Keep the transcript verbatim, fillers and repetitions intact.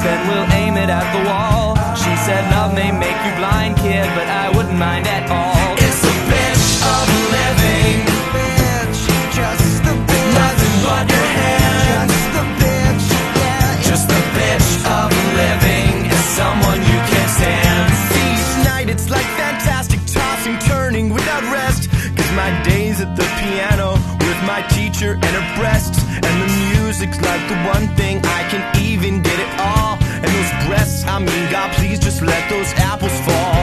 then we'll aim it at the wall. She said love may make you blind, kid, but I wouldn't mind at all. It's the bitch of living, bitch, just the bitch, nothing but your hands, just the bitch, yeah, just the bitch of living, is someone you can't stand. Each night it's like fantastic tossing, turning without rest, cause my days at the piano with my teacher and her breasts, and the music's like the one thing I can even get it all. And those breasts, I mean, God, please just let those apples fall.